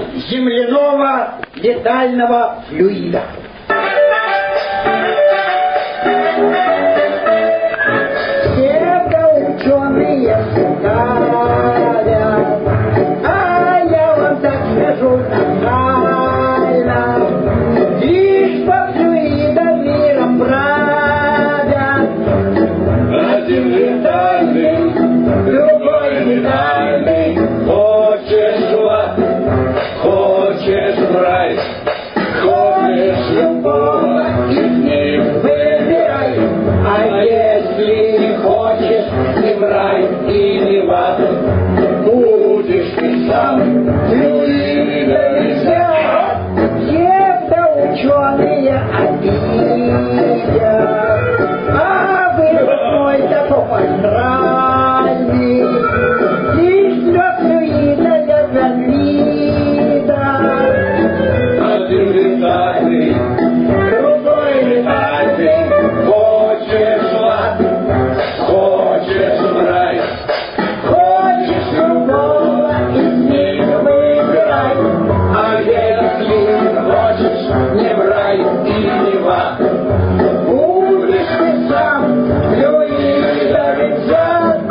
земляного летального флюида. Ученые ставят, а я вам так скажу нормально, лишь по флюидам миром правят. Один летальный, другой летальный, хочешь в ад, хочешь в рай, хочешь любого из них выбирай, а если не хочешь ни в рай и ни в ад, будешь ты сам флюидом взят. Псевдоученые обидят, а вывод мой такой астральный, лишь для флюида для вида. Один летальный, другой летальный, хочешь в ад, хочешь в рай, хочешь любого из них выбирай, а если хочешь не в рай и не в ад, будешь ты сам флюидом взят.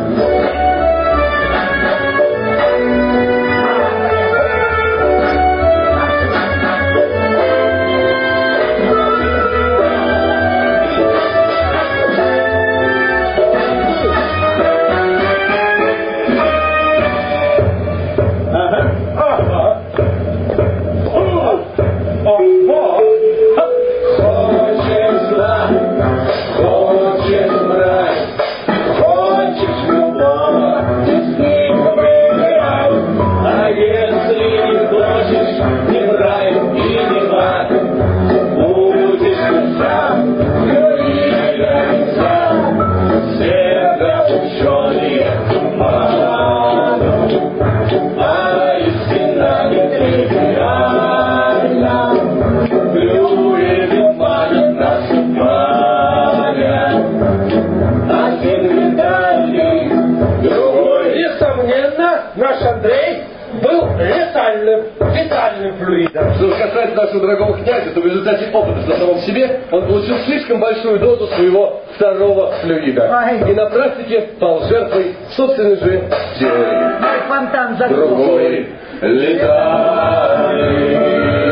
Наш Андрей был летальным флюидом. Что же касается нашего дорогого князя, то в результате опыта на самом себе он получил слишком большую дозу своего второго флюида. И на практике пал жертвой собственной же теории. Фонтан другой летальный.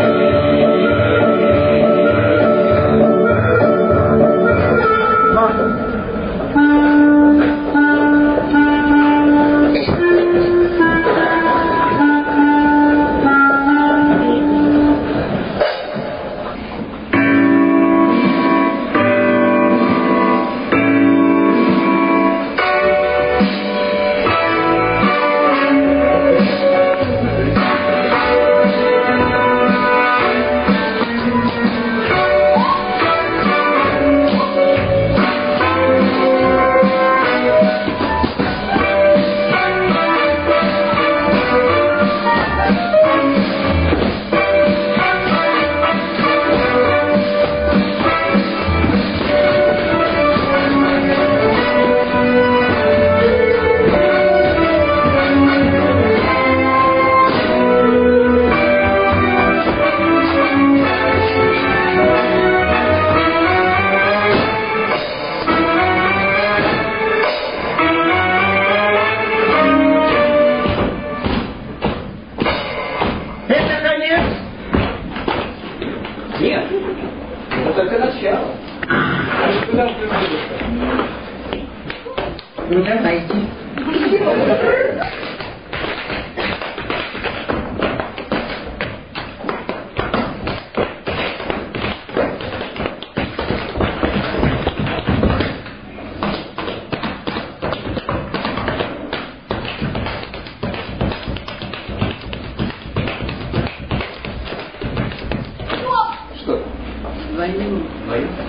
Нет, это только начало. Ну давайте. Что? Войну. Войну?